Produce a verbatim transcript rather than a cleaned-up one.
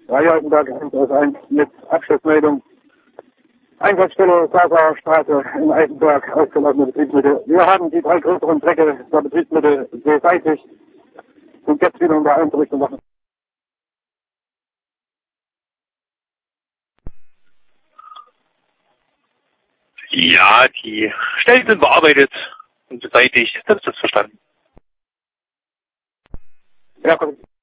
Dreihaltenberg eins aus eins mit Abschlussmeldung. Einsatzstelle Sasa Straße in Eisenberg, ausgelassene Betriebsmittel. Wir haben die drei größeren Drecke der Betriebsmittel beseitigt und jetzt wieder in der Einrichtung machen. Ja, die Stellen sind bearbeitet und beseitigt. Das ist verstanden. Ja, komm.